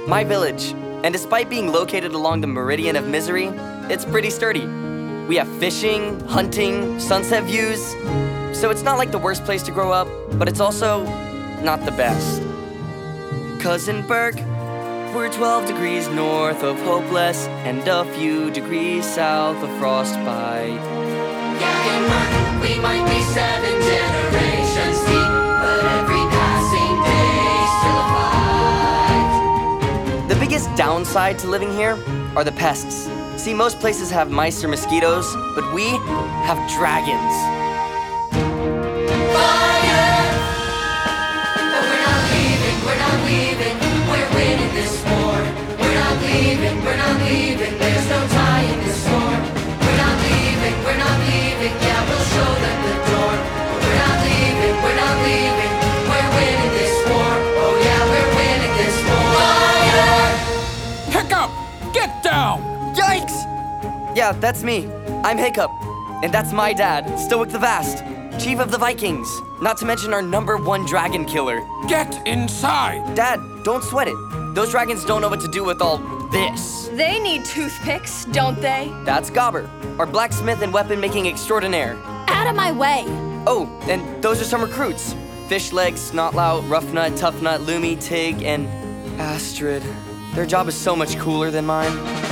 my village. And despite being located along the Meridian of Misery, it's pretty sturdy. We have fishing, hunting, sunset views. So it's not like the worst place to grow up, but it's also not the best. Cousin Burke, we're 12 degrees north of Hopeless and a few degrees south of Frostbite. Yeah, Martin, we might be 7 generations deep, but every passing day still a fight. The biggest downside to living here are the pests. See, most places have mice or mosquitoes, but we have dragons. Fire! But we're not leaving, we're winning this war. We're not leaving, there's no tying this storm. We're not leaving, yeah, we'll show them the door. We're not leaving, we're winning this war. Oh yeah, we're winning this war. Fire! Hiccup! Get down! Yikes! Yeah, that's me. I'm Hiccup. And that's my dad, Stoic the Vast, Chief of the Vikings. Not to mention our #1 dragon killer. Get inside! Dad, don't sweat it. Those dragons don't know what to do with all this. They need toothpicks, don't they? That's Gobber, our blacksmith and weapon-making extraordinaire. Out of my way. Oh, and those are some recruits. Fishleg, Snotlout, Roughnut, Toughnut, Lumi, Tig, and Astrid. Their job is so much cooler than mine.